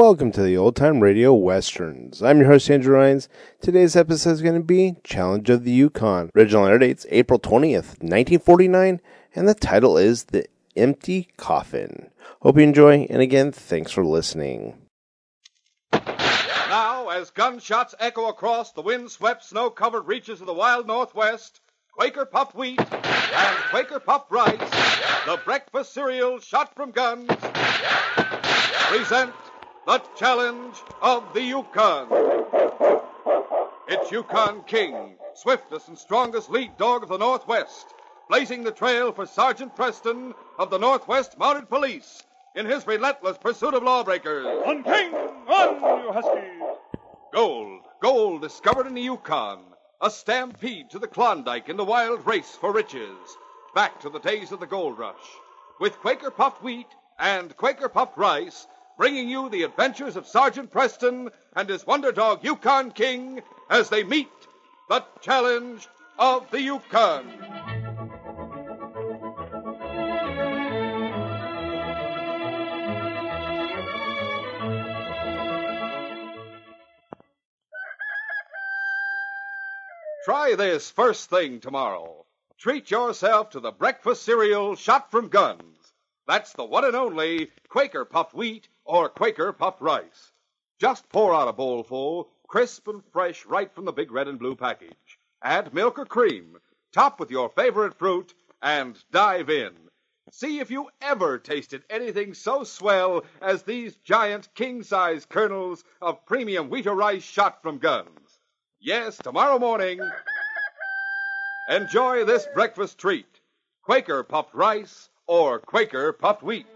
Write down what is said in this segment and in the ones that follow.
welcome to the Old Time Radio Westerns. I'm your host, Andrew Rhynes. Today's episode is going to be Challenge of the Yukon. Original air date's April 20th, 1949, and the title is The Empty Coffin. Hope you enjoy, and again, thanks for listening. Now, as gunshots echo across the wind-swept, snow-covered reaches of the wild Northwest, Quaker Puffed Wheat and Quaker Puffed Rice, the breakfast cereal shot from guns, present the Challenge of the Yukon. It's Yukon King, swiftest and strongest lead dog of the Northwest, blazing the trail for Sergeant Preston of the Northwest Mounted Police in his relentless pursuit of lawbreakers. On, King! On, you huskies! Gold discovered in the Yukon. A stampede to the Klondike in the wild race for riches. Back to the days of the gold rush. With Quaker Puffed Wheat and Quaker Puffed Rice, bringing you the adventures of Sergeant Preston and his wonder dog Yukon King as they meet the Challenge of the Yukon. Try this first thing tomorrow. Treat yourself to the breakfast cereal shot from guns. That's the one and only Quaker Puffed Wheat or Quaker Puffed Rice. Just pour out a bowlful, crisp and fresh right from the big red and blue package. Add milk or cream, top with your favorite fruit, and dive in. See if you ever tasted anything so swell as these giant king-size kernels of premium wheat or rice shot from guns. Yes, tomorrow morning, enjoy this breakfast treat, Quaker Puffed Rice or Quaker Puffed Wheat.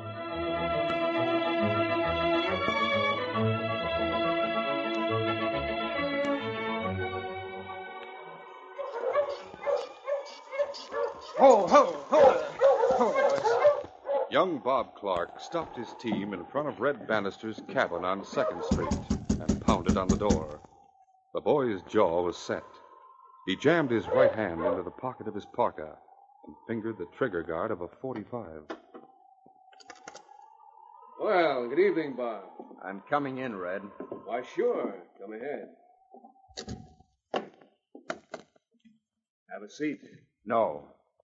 Ho, ho, ho! Ho! Young Bob Clark stopped his team in front of Red Bannister's cabin on 2nd Street and pounded on the door. The boy's jaw was set. He jammed his right hand into the pocket of his parka and fingered the trigger guard of a .45. Well, good evening, Bob. I'm coming in, Red. Why, sure. Come ahead. Have a seat. No.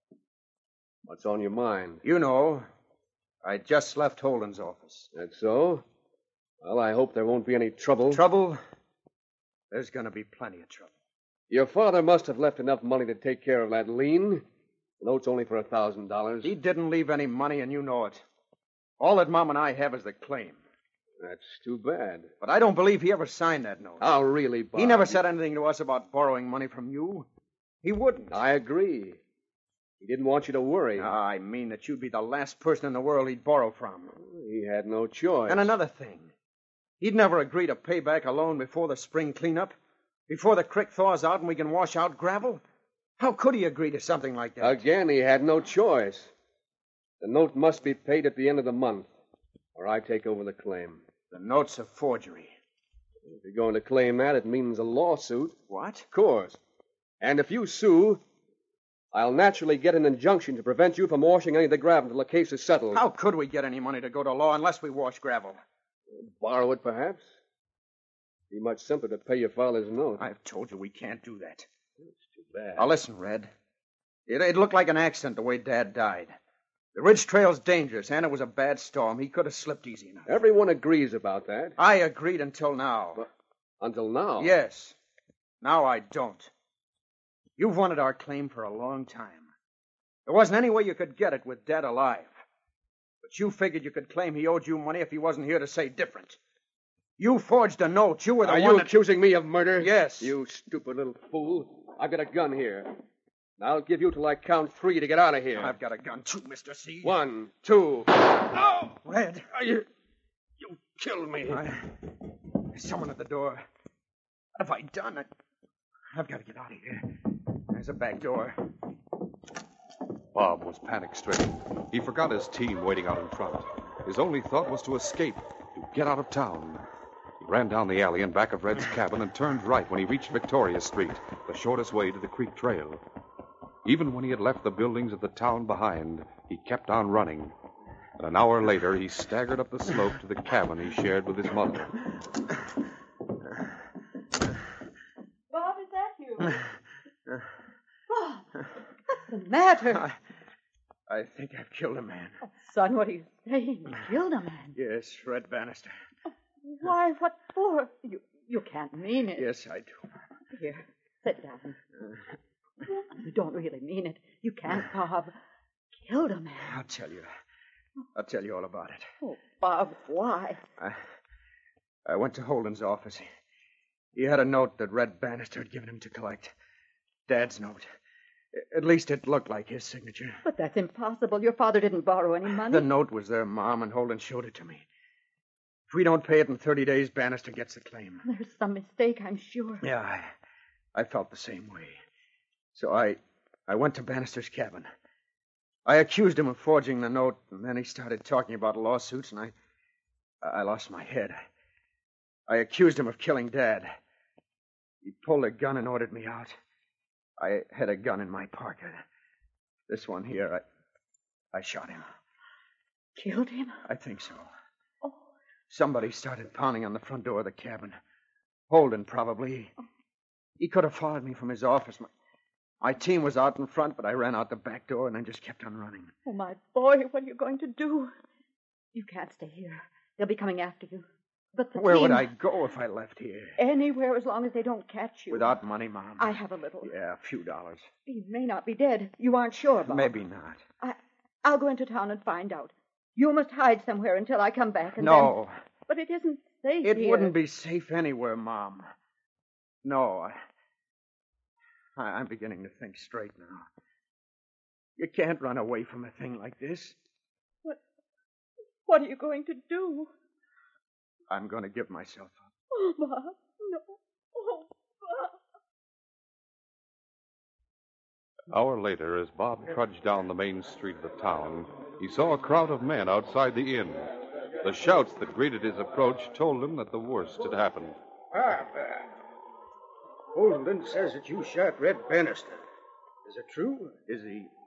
What's on your mind? You know, I just left Holden's office. That's so? Well, I hope there won't be any trouble. Trouble? There's going to be plenty of trouble. Your father must have left enough money to take care of that lien. The note's only for $1,000. He didn't leave any money, and you know it. All that Mom and I have is the claim. That's too bad. But I don't believe he ever signed that note. Oh, really, Bob? He never said anything to us about borrowing money from you. He wouldn't. I agree. He didn't want you to worry. I mean that you'd be the last person in the world he'd borrow from. He had no choice. And another thing. He'd never agree to pay back a loan before the spring cleanup, before the creek thaws out and we can wash out gravel. How could he agree to something like that? Again, he had no choice. The note must be paid at the end of the month, or I take over the claim. The note's a forgery. If you're going to claim that, it means a lawsuit. What? Of course. And if you sue, I'll naturally get an injunction to prevent you from washing any of the gravel until the case is settled. How could we get any money to go to law unless we wash gravel? Borrow it, perhaps? Be much simpler to pay your father's note. I've told you we can't do that. It's too bad. Now, listen, Red. It looked like an accident the way Dad died. The ridge trail's dangerous, and it was a bad storm. He could have slipped easy enough. Everyone agrees about that. I agreed until now. But until now? Yes. Now I don't. You've wanted our claim for a long time. There wasn't any way you could get it with Dad alive. But you figured you could claim he owed you money if he wasn't here to say different. You forged a note. You were the one Are you that... accusing me of murder? Yes. You stupid little fool. I've got a gun here. And I'll give you till I count 3 to get out of here. I've got a gun too, Mr. C. 1, 2. No! Red. You killed me. There's someone at the door. What have I done? I've got to get out of here. There's a back door. Bob was panic-stricken. He forgot his team waiting out in front. His only thought was to escape, to get out of town. He ran down the alley in back of Red's cabin and turned right when he reached Victoria Street, the shortest way to the creek trail. Even when he had left the buildings of the town behind, he kept on running. and an hour later he staggered up the slope to the cabin he shared with his mother. Bob, is that you? Bob, what's the matter? I think I've killed a man. Oh, son, what are you saying? You killed a man. Yes, Red Bannister. Why, what for? You can't mean it. Yes, I do. Here, sit down. You don't really mean it. You can't, Bob. Killed a man. I'll tell you all about it. Oh, Bob, why? I went to Holden's office. He had a note that Red Bannister had given him to collect. Dad's note. At least it looked like his signature. But that's impossible. Your father didn't borrow any money. The note was there, Mom, and Holden showed it to me. If we don't pay it in 30 days, Bannister gets the claim. There's some mistake, I'm sure. Yeah, I felt the same way. So I went to Bannister's cabin. I accused him of forging the note, and then he started talking about lawsuits, and I lost my head. I accused him of killing Dad. He pulled a gun and ordered me out. I had a gun in my pocket. This one here, I shot him. Killed him? I think so. Oh. Somebody started pounding on the front door of the cabin. Holden, probably. He could have followed me from his office. My team was out in front, but I ran out the back door and then just kept on running. Oh, my boy, what are you going to do? You can't stay here. They'll be coming after you. But the Where team... would I go if I left here? Anywhere, as long as they don't catch you. Without money, Mom? I have a little. Yeah, a few dollars. He may not be dead. You aren't sure, Bob. Maybe not. I'll go into town and find out. You must hide somewhere until I come back, and No. then... But it isn't safe It here. wouldn't be safe anywhere, Mom. No, I'm beginning to think straight now. You can't run away from a thing like this. What are you going to do? I'm going to give myself up. Oh, Bob, no. Oh, Bob. An hour later, as Bob trudged down the main street of the town, he saw a crowd of men outside the inn. The shouts that greeted his approach told him that the worst had happened. Bob, Holden says that you shot Red Bannister. Is it true? Is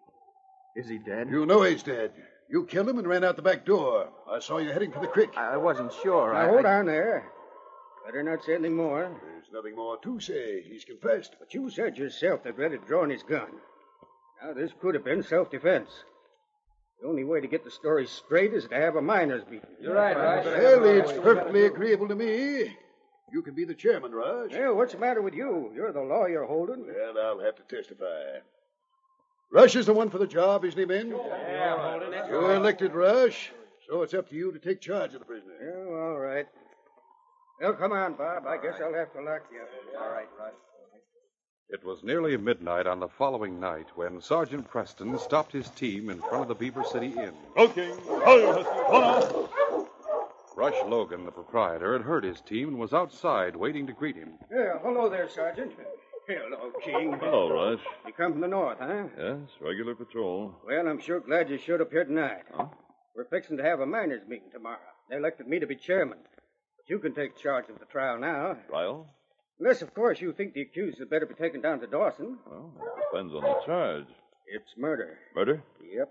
he dead? You know he's dead. You killed him and ran out the back door. I saw you heading for the creek. I wasn't sure. Now, hold on there. Better not say anything more. There's nothing more to say. He's confessed. But you said yourself that Red had drawn his gun. Now, this could have been self-defense. The only way to get the story straight is to have a miners' meeting. You're right, Raj. Well, it's perfectly agreeable to me. You can be the chairman, Raj. Well, what's the matter with you? You're the lawyer, Holden. Well, I'll have to testify. Rush is the one for the job, isn't he, men? Yeah, Holden. You're elected, Rush, so it's up to you to take charge of the prisoner. Yeah, all right. Well, come on, Bob. I guess I'll have to lock you up. All right, Rush. It was nearly midnight on the following night when Sergeant Preston stopped his team in front of the Beaver City Inn. Smoking. Hi, Husky. One out. Rush Logan, the proprietor, had heard his team and was outside waiting to greet him. Yeah, hello there, Sergeant. Hello, King. Hello, Rush. You come from the north, huh? Yes, regular patrol. Well, I'm sure glad you showed up here tonight. Huh? We're fixing to have a miners' meeting tomorrow. They elected me to be chairman. But you can take charge of the trial now. Trial? Unless, of course, you think the accused had better be taken down to Dawson. Well, it depends on the charge. It's murder. Murder? Yep.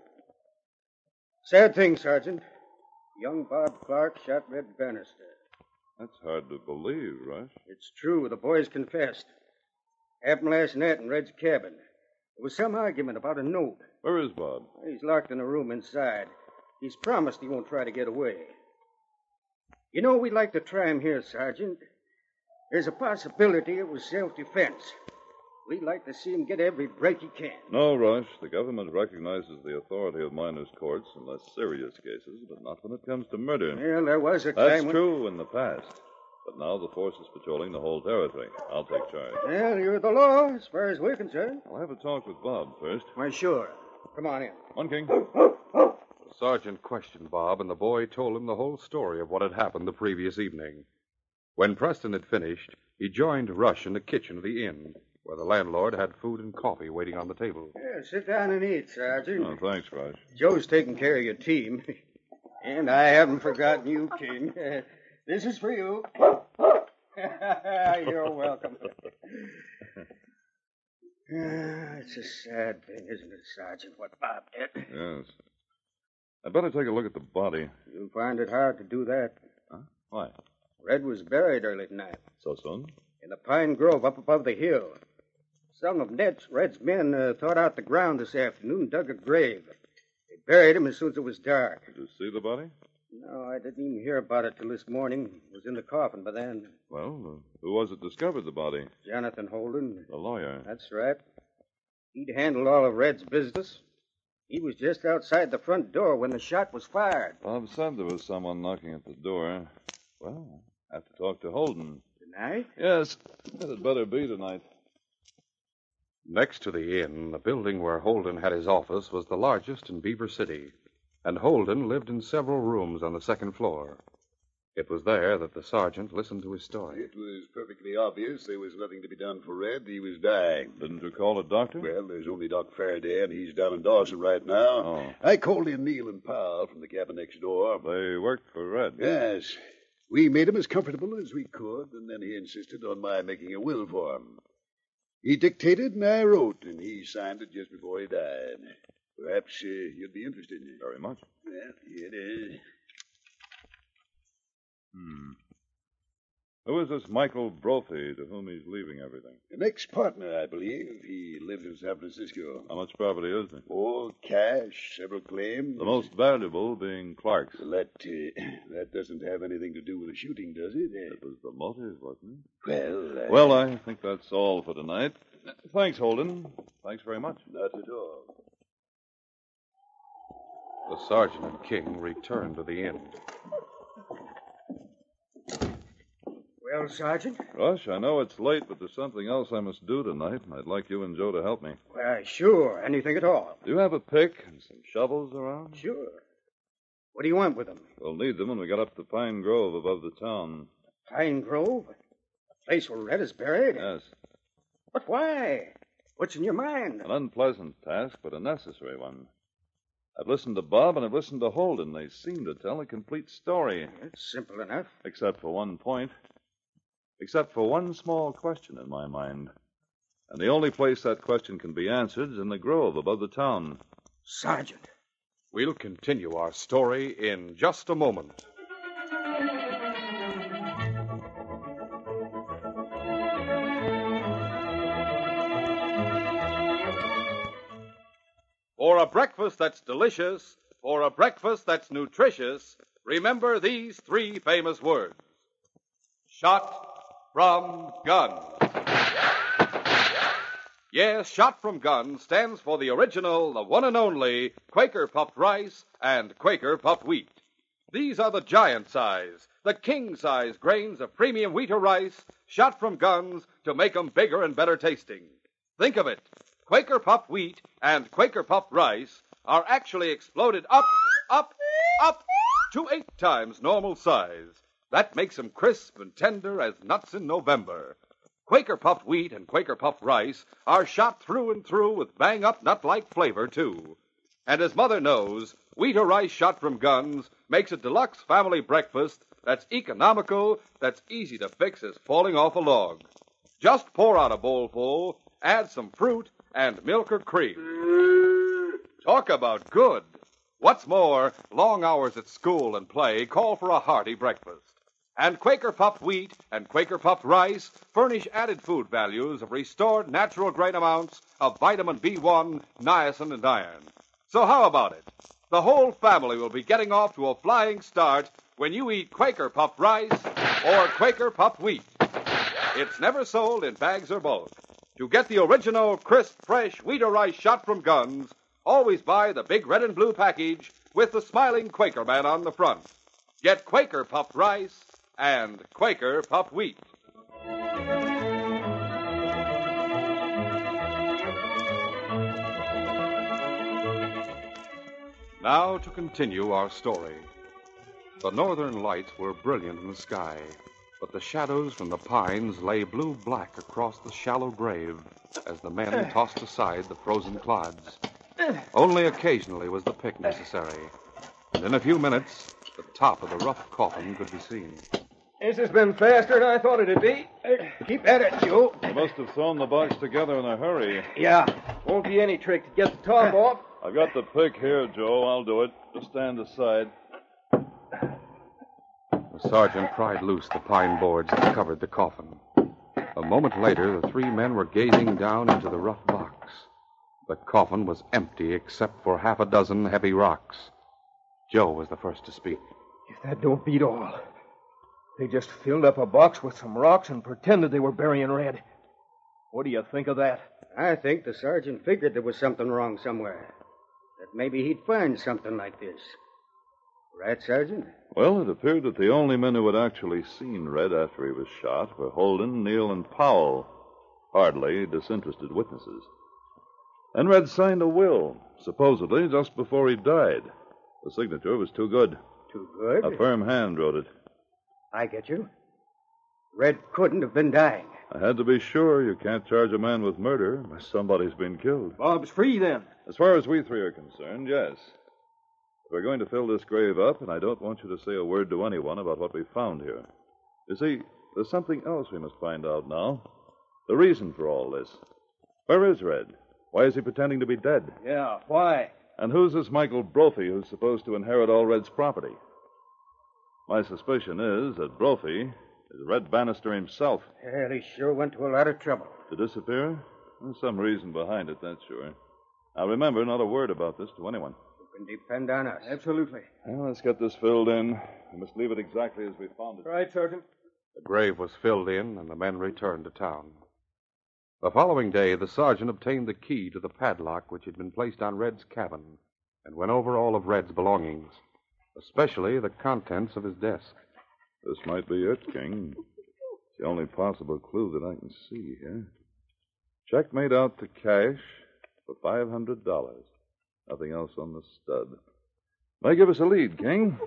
Sad thing, Sergeant. Young Bob Clark shot Red Bannister. That's hard to believe, Rush. It's true. The boys confessed. Happened last night in Red's cabin. There was some argument about a note. Where is Bob? He's locked in a room inside. He's promised he won't try to get away. You know, we'd like to try him here, Sergeant. There's a possibility it was self-defense. We'd like to see him get every break he can. No, Rush. The government recognizes the authority of minors' courts in less serious cases, but not when it comes to murder. Well, there was a time That's when... true in the past. But now the force is patrolling the whole territory. I'll take charge. Well, you're the law, as far as we're concerned. I'll have a talk with Bob first. Why, sure. Come on in. On, King. The sergeant questioned Bob, and the boy told him the whole story of what had happened the previous evening. When Preston had finished, he joined Rush in the kitchen of the inn, where the landlord had food and coffee waiting on the table. Yeah, sit down and eat, Sergeant. Oh, thanks, Rush. Joe's taking care of your team. And I haven't forgotten you, King. This is for you. You're welcome. It's a sad thing, isn't it, Sergeant, what Bob did? Yes. I'd better take a look at the body. You'll find it hard to do that. Huh? Why? Red was buried early tonight So soon? in a pine grove up above the hill. Some of Red's men thawed out the ground this afternoon and dug a grave. They buried him as soon as it was dark. Did you see the body? No, I didn't even hear about it till this morning. It was in the coffin by then. Well, who was it discovered the body? Jonathan Holden. The lawyer. That's right. He'd handled all of Red's business. He was just outside the front door when the shot was fired. Bob said there was someone knocking at the door. Well, I have to talk to Holden. Tonight? Yes, it'd better be tonight. Next to the inn, the building where Holden had his office was the largest in Beaver City, and Holden lived in several rooms on the second floor. It was there that the sergeant listened to his story. It was perfectly obvious there was nothing to be done for Red. He was dying. Didn't you call a doctor? Well, there's only Doc Faraday, and he's down in Dawson right now. Oh. I called in Neil and Powell from the cabin next door. They worked for Red. Yes. We made him as comfortable as we could, and then he insisted on my making a will for him. He dictated, and I wrote, and he signed it just before he died. Perhaps you'd be interested. Very much. Well, here it is. Who is this Michael Brophy to whom he's leaving everything? An ex-partner, I believe. He lives in San Francisco. How much property is there? All cash, several claims. The most valuable being Clark's. Well, that doesn't have anything to do with the shooting, does it? That was the motive, wasn't Well, it? Well, I think that's all for tonight. Thanks, Holden. Thanks very much. Not at all. The sergeant and King returned to the inn. Well, Sergeant? Rush, I know it's late, but there's something else I must do tonight, and I'd like you and Joe to help me. Why, sure. Anything at all. Do you have a pick and some shovels around? Sure. What do you want with them? We'll need them when we get up to Pine Grove above the town. Pine Grove? A place where Red is buried? Yes. But why? What's in your mind? An unpleasant task, but a necessary one. I've listened to Bob and I've listened to Holden. They seem to tell a complete story. It's simple enough. Except for one point. Except for one small question in my mind. And the only place that question can be answered is in the grove above the town. Sergeant. We'll continue our story in just a moment. For a breakfast that's delicious, for a breakfast that's nutritious, remember these three famous words. Shot from gun. Yes, Shot from Gun stands for the original, the one and only Quaker puffed rice and Quaker puffed wheat. These are the giant size, the king size grains of premium wheat or rice shot from guns to make 'em bigger and better tasting. Think of it. Quaker puffed wheat and Quaker puffed rice are actually exploded up to 8 times normal size. That makes 'em crisp and tender as nuts in November. Quaker puffed wheat and Quaker puffed rice are shot through and through with bang-up nut-like flavor, too. And as Mother knows, wheat or rice shot from guns makes a deluxe family breakfast that's economical, that's easy to fix as falling off a log. Just pour out a bowlful, add some fruit, and milk or cream. Talk about good. What's more, long hours at school and play call for a hearty breakfast. And Quaker puffed wheat and Quaker puffed rice furnish added food values of restored natural grain amounts of vitamin B1, niacin, and iron. So how about it? The whole family will be getting off to a flying start when you eat Quaker puffed rice or Quaker puffed wheat. It's never sold in bags or bulk. To get the original, crisp, fresh wheat or rice shot from guns, always buy the big red and blue package with the smiling Quaker man on the front. Get Quaker puffed rice and Quaker puffed wheat. Now to continue our story. The northern lights were brilliant in the sky, but the shadows from the pines lay blue-black across the shallow grave as the men tossed aside the frozen clods. Only occasionally was the pick necessary, and in a few minutes, the top of the rough coffin could be seen. This has been faster than I thought it'd be. Keep at it, Joe. You must have thrown the box together in a hurry. Yeah. Won't be any trick to get the top off. I've got the pick here, Joe. I'll do it. Just stand aside. The sergeant pried loose the pine boards that covered the coffin. A moment later, the three men were gazing down into the rough box. The coffin was empty except for half a dozen heavy rocks. Joe was the first to speak. If that don't beat all. They just filled up a box with some rocks and pretended they were burying Red. What do you think of that? I think the sergeant figured there was something wrong somewhere. That maybe he'd find something like this. Right, Sergeant? Well, it appeared that the only men who had actually seen Red after he was shot were Holden, Neal, and Powell. Hardly disinterested witnesses. And Red signed a will, supposedly just before he died. The signature was too good. Too good? A firm hand wrote it. I get you. Red couldn't have been dying. I had to be sure. You can't charge a man with murder unless somebody's been killed. Bob's free, then. As far as we three are concerned, yes. We're going to fill this grave up, and I don't want you to say a word to anyone about what we found here. You see, there's something else we must find out now. The reason for all this. Where is Red? Why is he pretending to be dead? Yeah, why? And who's this Michael Brophy who's supposed to inherit all Red's property? My suspicion is that Brophy is Red Bannister himself. Well, he sure went to a lot of trouble. To disappear? There's some reason behind it, that's sure. Now remember, not a word about this to anyone. You can depend on us. Absolutely. Well, let's get this filled in. We must leave it exactly as we found it. Right, Sergeant. The grave was filled in, and the men returned to town. The following day, the sergeant obtained the key to the padlock which had been placed on Red's cabin and went over all of Red's belongings, especially the contents of his desk. This might be it, King. It's the only possible clue that I can see here. Check made out to cash for $500. Nothing else on the stud. May give us a lead, King.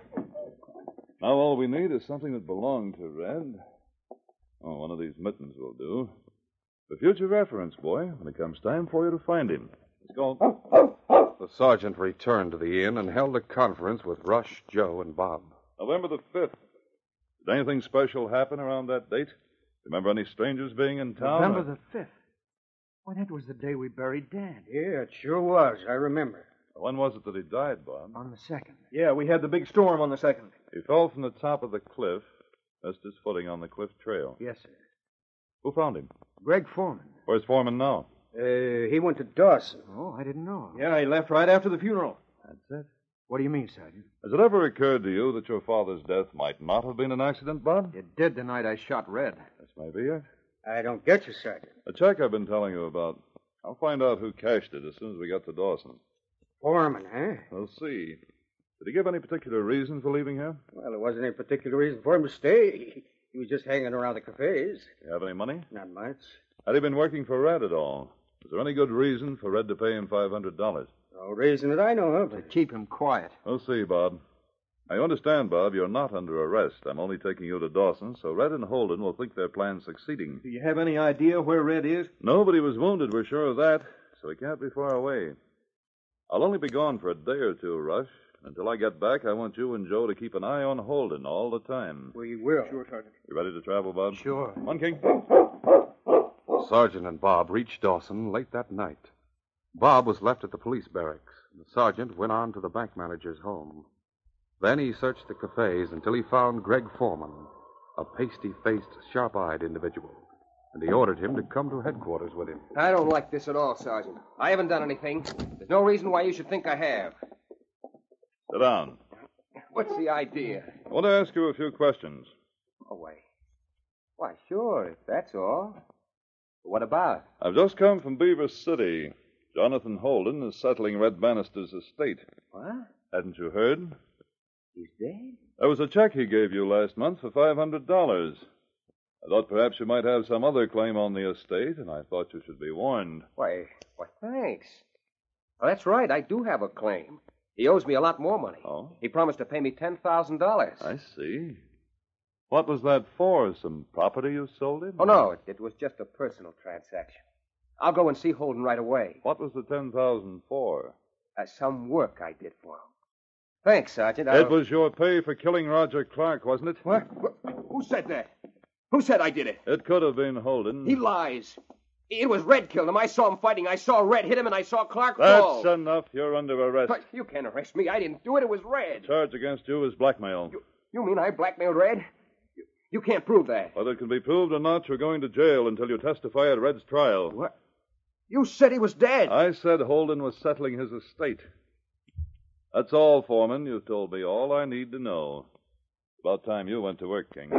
Now all we need is something that belonged to Red. Oh, one of these mittens will do. For future reference, boy, when it comes time for you to find him. Let's go. The sergeant returned to the inn and held a conference with Rush, Joe, and Bob. November the 5th. Did anything special happen around that date? Remember any strangers being in town? November the 5th. Why, that was the day we buried Dad. Yeah, it sure was. I remember. When was it that he died, Bob? On the 2nd. Yeah, we had the big storm on the 2nd. He fell from the top of the cliff, missed his footing on the cliff trail. Yes, sir. Who found him? Greg Foreman. Where's Foreman now? He went to Dawson. Oh, I didn't know. Yeah, he left right after the funeral. That's it. What do you mean, Sergeant? Has it ever occurred to you that your father's death might not have been an accident, Bob? It did the night I shot Red. This may be it. I don't get you, Sergeant. The check I've been telling you about. I'll find out who cashed it as soon as we get to Dawson. Foreman, huh? We'll see. Did he give any particular reason for leaving here? Well, there wasn't any particular reason for him to stay. He was just hanging around the cafes. You have any money? Not much. Had he been working for Red at all? Was there any good reason for Red to pay him $500? No reason that I know of. To keep him quiet. We'll see, Bob. Now, you understand, Bob, you're not under arrest. I'm only taking you to Dawson, so Red and Holden will think their plan's succeeding. Do you have any idea where Red is? Nobody was wounded, we're sure of that, so he can't be far away. I'll only be gone for a day or two, Rush. Until I get back, I want you and Joe to keep an eye on Holden all the time. We will. Sure, Sergeant. You ready to travel, Bob? Sure. Come on, King. The sergeant and Bob reached Dawson late that night. Bob was left at the police barracks. The sergeant went on to the bank manager's home. Then he searched the cafes until he found Greg Foreman, a pasty-faced, sharp-eyed individual, and he ordered him to come to headquarters with him. I don't like this at all, Sergeant. I haven't done anything. There's no reason why you should think I have. Sit down. What's the idea? I want to ask you a few questions. Oh, wait. Why, sure, if that's all. What about? I've just come from Beaver City. Jonathan Holden is settling Red Bannister's estate. What? Hadn't you heard? He's dead? There was a check he gave you last month for $500. I thought perhaps you might have some other claim on the estate, and I thought you should be warned. Why, thanks. Oh, that's right, I do have a claim. He owes me a lot more money. Oh? He promised to pay me $10,000. I see. What was that for? Some property you sold him? Oh, no, it was just a personal transaction. I'll go and see Holden right away. What was the $10,000 for? Some work I did for him. Thanks, Sergeant. It was your pay for killing Roger Clark, wasn't it? What? Who said that? Who said I did it? It could have been Holden. He lies. It was Red killed him. I saw him fighting. I saw Red hit him, and I saw Clark fall. That's enough. You're under arrest. But you can't arrest me. I didn't do it. It was Red. The charge against you is blackmail. You mean I blackmailed Red? You can't prove that. Whether it can be proved or not, you're going to jail until you testify at Red's trial. What? You said he was dead. I said Holden was settling his estate. That's all, Foreman. You've told me all I need to know. About time you went to work, King.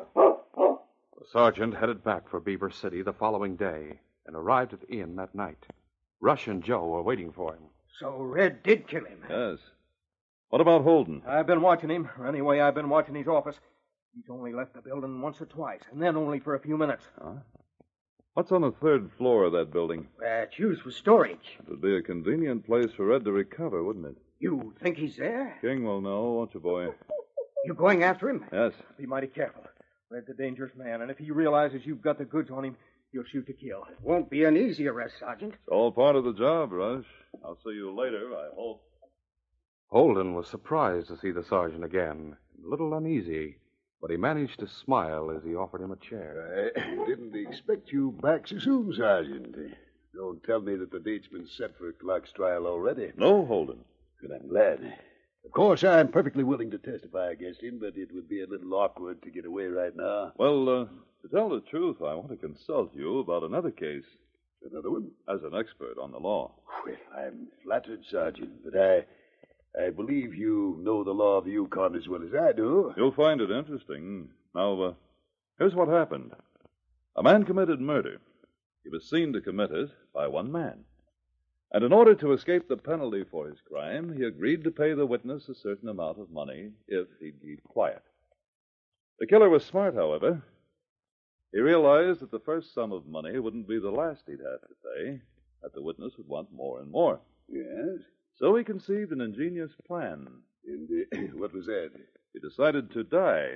The sergeant headed back for Beaver City the following day and arrived at the inn that night. Rush and Joe were waiting for him. So Red did kill him. Yes. What about Holden? I've been watching him. Or anyway, I've been watching his office. He's only left the building once or twice, and then only for a few minutes. Huh? What's on the third floor of that building? That's used for storage. It would be a convenient place for Red to recover, wouldn't it? You think he's there? King will know, won't you, boy? You going after him? Yes. Be mighty careful. Red's a dangerous man, and if he realizes you've got the goods on him, he'll shoot to kill. It won't be an easy arrest, Sergeant. It's all part of the job, Rush. I'll see you later, I hope. Holden was surprised to see the sergeant again, a little uneasy, but he managed to smile as he offered him a chair. I didn't expect you back so soon, Sergeant. Don't tell me that the date's been set for Clark's trial already. No, Holden. Good, I'm glad. Of course, I'm perfectly willing to testify against him, but it would be a little awkward to get away right now. Well, to tell the truth, I want to consult you about another case. Another one? As an expert on the law. Well, I'm flattered, Sergeant, but I believe you know the law of the Yukon as well as I do. You'll find it interesting. Now, here's what happened. A man committed murder. He was seen to commit it by one man. And in order to escape the penalty for his crime, he agreed to pay the witness a certain amount of money if he'd keep quiet. The killer was smart, however. He realized that the first sum of money wouldn't be the last he'd have to pay, that the witness would want more and more. Yes? So he conceived an ingenious plan. And what was that? He decided to die.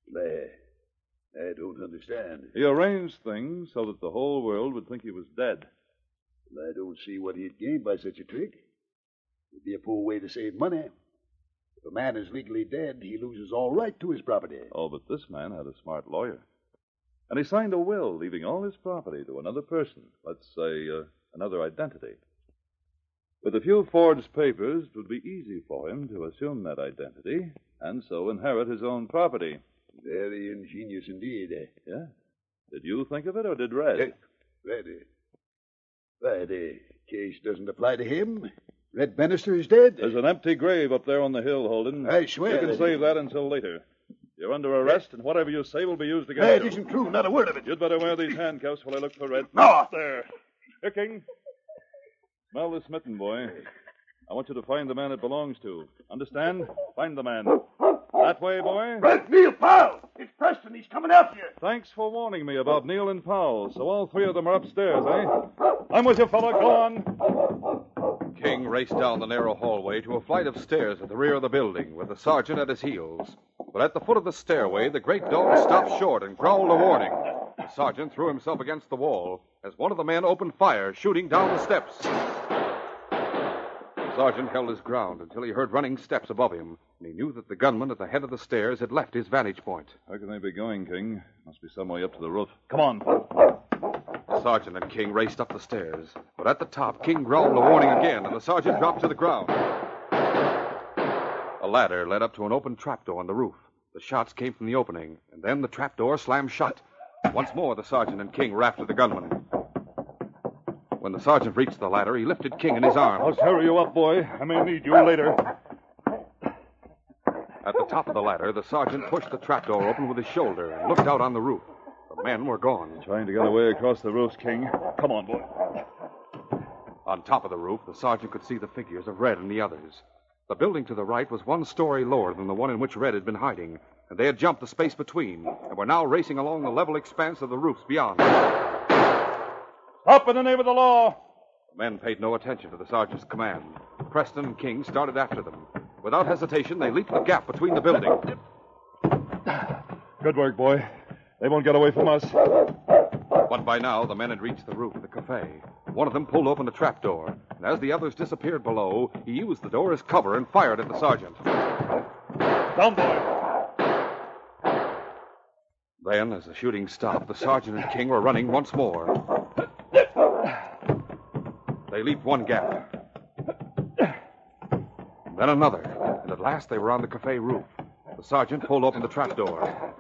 I don't understand. He arranged things so that the whole world would think he was dead. I don't see what he'd gain by such a trick. It'd be a poor way to save money. If a man is legally dead, he loses all right to his property. Oh, but this man had a smart lawyer. And he signed a will leaving all his property to another person. Let's say, another identity. With a few forged papers, it would be easy for him to assume that identity and so inherit his own property. Very ingenious indeed. Yeah? Did you think of it, or did Red? Red. Why, the case doesn't apply to him. Red Bannister is dead. There's an empty grave up there on the hill, Holden. I swear. You can save that until later. You're under arrest, and whatever you say will be used against you. That isn't true. Not a word of it. You'd better wear these handcuffs while I look for Red. No! There. Here, King. Smell this mitten, boy. I want you to find the man it belongs to. Understand? Find the man. That way, boy. Red, Neil, Powell! It's Preston. He's coming after you. Thanks for warning me about Neil and Powell. So all three of them are upstairs, eh? I'm with you, fella. Go on. King raced down the narrow hallway to a flight of stairs at the rear of the building, with the sergeant at his heels. But at the foot of the stairway, the great dog stopped short and growled a warning. The sergeant threw himself against the wall as one of the men opened fire, shooting down the steps. The sergeant held his ground until he heard running steps above him, and he knew that the gunman at the head of the stairs had left his vantage point. Where can they be going, King? Must be some way up to the roof. Come on. The sergeant and King raced up the stairs, but at the top, King growled a warning again, and the sergeant dropped to the ground. A ladder led up to an open trapdoor on the roof. The shots came from the opening, and then the trapdoor slammed shut. Once more, the sergeant and King rafted the gunman. When the sergeant reached the ladder, he lifted King in his arms. I'll hurry you up, boy. I may need you later. At the top of the ladder, the sergeant pushed the trapdoor open with his shoulder and looked out on the roof. The men were gone. Trying to get away across the roof, King. Come on, boy. On top of the roof, the sergeant could see the figures of Red and the others. The building to the right was 1 story lower than the one in which Red had been hiding, and they had jumped the space between and were now racing along the level expanse of the roofs beyond. Up in the name of the law! The men paid no attention to the sergeant's command. Preston and King started after them. Without hesitation, they leaped the gap between the buildings. Good work, boy. They won't get away from us. But by now, the men had reached the roof of the cafe. One of them pulled open the trapdoor, and as the others disappeared below, he used the door as cover and fired at the sergeant. Down, boy. Then, as the shooting stopped, the sergeant and King were running once more. They leaped one gap. Then another. And at last they were on the cafe roof. The sergeant pulled open the trapdoor.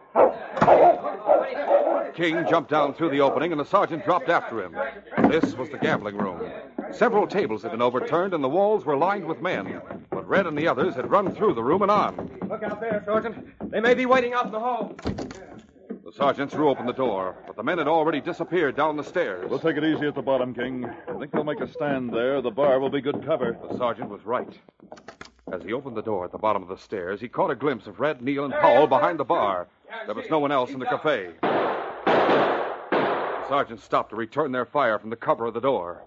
King jumped down through the opening, and the sergeant dropped after him. This was the gambling room. Several tables had been overturned, and the walls were lined with men. But Red and the others had run through the room and on. Look out there, Sergeant. They may be waiting out in the hall. The sergeant threw open the door, but the men had already disappeared down the stairs. We'll take it easy at the bottom, King. I think they'll make a stand there. The bar will be good cover. The sergeant was right. As he opened the door at the bottom of the stairs, he caught a glimpse of Red, Neil, and Powell behind the bar. There was no one else in the cafe. The sergeant stopped to return their fire from the cover of the door.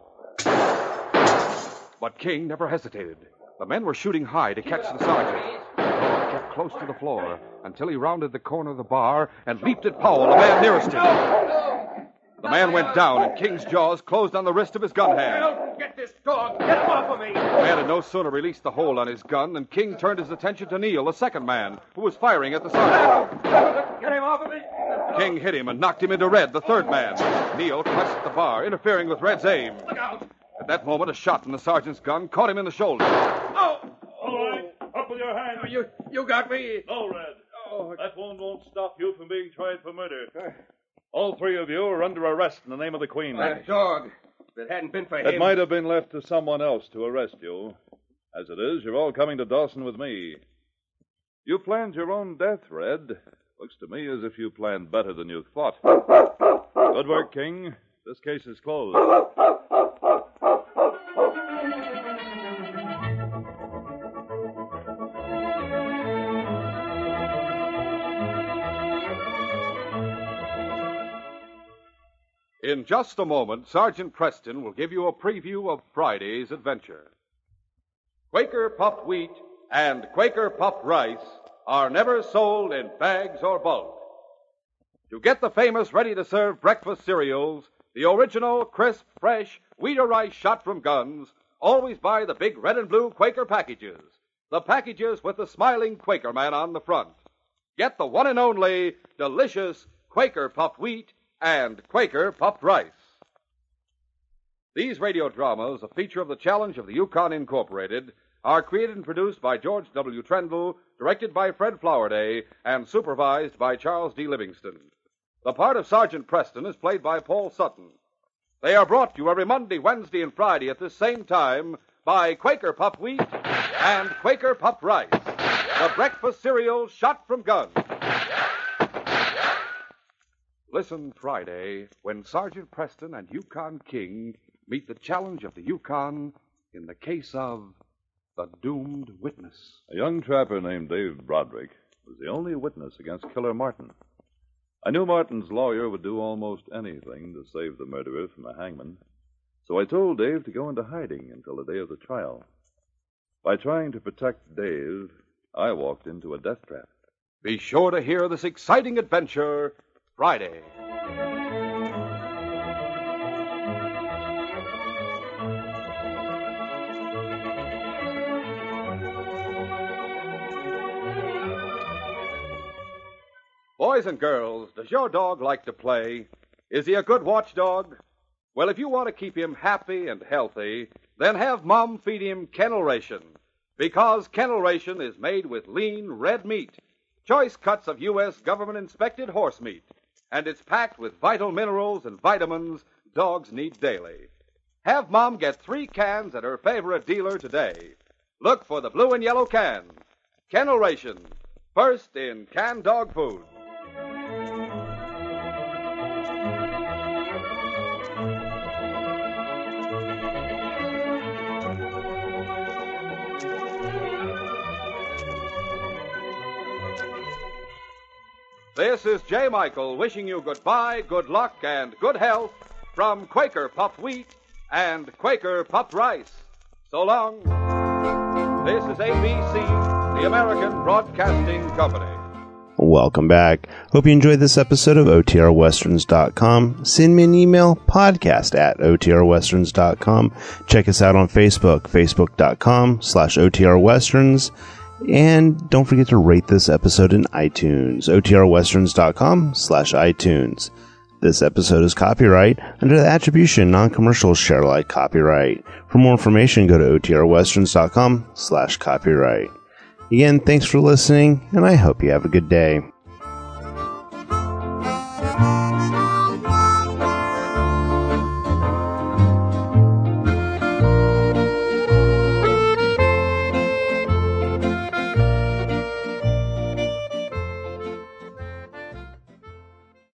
But King never hesitated. The men were shooting high to catch the sergeant. The dog kept close to the floor until he rounded the corner of the bar and leaped at Powell, the man nearest him. The man went down, and King's jaws closed on the wrist of his gun hand. Get this dog! Get him off of me! The man had no sooner released the hold on his gun than King turned his attention to Neil, the second man, who was firing at the sergeant. Get him off of me! King hit him and knocked him into Red, the third man. Neil clutched at the bar, interfering with Red's aim. Look out! At that moment, a shot from the sergeant's gun caught him in the shoulder. Oh! All right, up with your hands. You got me. No, Red. Oh. That wound won't stop you from being tried for murder. All three of you are under arrest in the name of the Queen. That dog. If it hadn't been for him... It might have been left to someone else to arrest you. As it is, you're all coming to Dawson with me. You planned your own death, Red. Looks to me as if you planned better than you thought. Good work, King. This case is closed. In just a moment, Sergeant Preston will give you a preview of Friday's adventure. Quaker puffed wheat and Quaker puffed rice are never sold in bags or bulk. To get the famous ready-to-serve breakfast cereals, the original, crisp, fresh wheat or rice shot from guns, always buy the big red and blue Quaker packages, the packages with the smiling Quaker man on the front. Get the one and only delicious Quaker puffed wheat and Quaker puffed rice. These radio dramas, a feature of the Challenge of the Yukon Incorporated, are created and produced by George W. Trendle, directed by Fred Flowerday, and supervised by Charles D. Livingston. The part of Sergeant Preston is played by Paul Sutton. They are brought to you every Monday, Wednesday, and Friday at this same time by Quaker puffed wheat and Quaker puffed rice, the breakfast cereal shot from guns. Listen Friday when Sergeant Preston and Yukon King meet the challenge of the Yukon in the case of the doomed witness. A young trapper named Dave Broderick was the only witness against Killer Martin. I knew Martin's lawyer would do almost anything to save the murderer from a hangman, so I told Dave to go into hiding until the day of the trial. By trying to protect Dave, I walked into a death trap. Be sure to hear this exciting adventure Friday. Boys and girls, does your dog like to play? Is he a good watchdog? Well, if you want to keep him happy and healthy, then have Mom feed him Kennel Ration. Because Kennel Ration is made with lean, red meat, choice cuts of U.S. government-inspected horse meat, and it's packed with vital minerals and vitamins dogs need daily. Have Mom get 3 cans at her favorite dealer today. Look for the blue and yellow can. Kennel Ration, first in canned dog food. This is J. Michael wishing you goodbye, good luck, and good health from Quaker puffed wheat and Quaker puffed rice. So long. This is ABC, the American Broadcasting Company. Welcome back. Hope you enjoyed this episode of OTRWesterns.com. Send me an email, podcast@OTRWesterns.com. Check us out on Facebook, Facebook.com/OTRWesterns. And don't forget to rate this episode in iTunes, OTRWesterns.com/iTunes. This episode is copyright under the Attribution Non-Commercial Share Alike copyright. For more information, go to otrwesterns.com/copyright. Again, thanks for listening, and I hope you have a good day.